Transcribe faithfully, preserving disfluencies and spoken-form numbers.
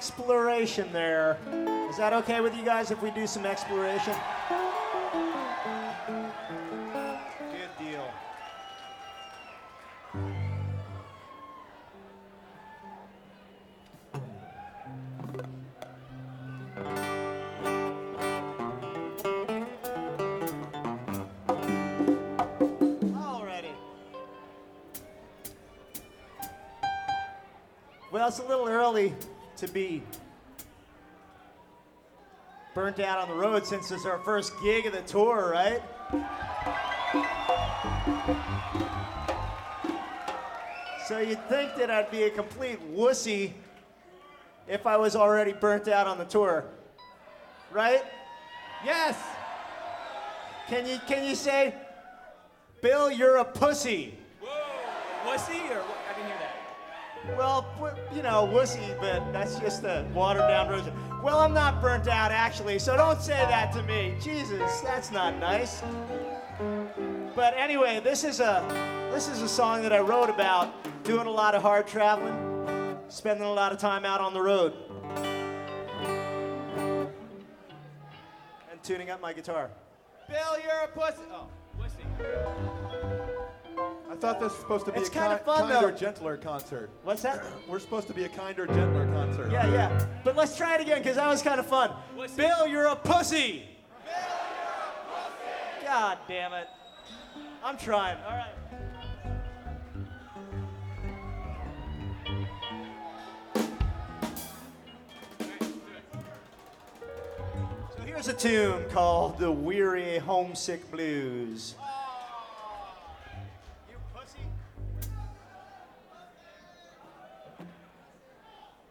exploration there. Is that okay with you guys if we do some exploration? Good deal. Alrighty. Well, it's a little early to be burnt out on the road since it's our first gig of the tour, right? So you'd think that I'd be a complete wussy if I was already burnt out on the tour, right? Yes! Can you can you say, Bill, you're a pussy? Whoa! Wussy or what? I didn't hear that. Well, pu- you know, wussy, but that's just the watered down version. Well, I'm not burnt out, actually, so don't say that to me. Jesus, that's not nice. But anyway, this is a this is a song that I wrote about doing a lot of hard traveling, spending a lot of time out on the road, and tuning up my guitar. Bill, you're a pussy. Oh, wussy. I thought this was supposed to be It's a kinda ki- fun, kinder, though. gentler concert. What's that? We're supposed to be a kinder, gentler concert. Yeah, yeah. But let's try it again, because that was kind of fun. Wussy. Bill, you're a pussy. God damn it. I'm trying. All right. So here's a tune called The Weary Homesick Blues.